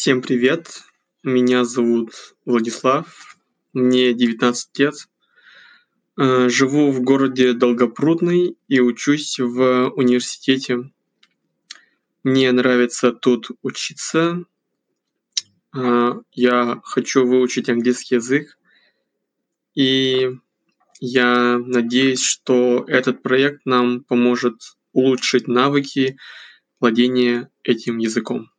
Всем привет! Меня зовут Владислав, мне 19 лет. Живу в городе Долгопрудный и учусь в университете. Мне нравится тут учиться. Я хочу выучить английский язык, и я надеюсь, что этот проект нам поможет улучшить навыки владения этим языком.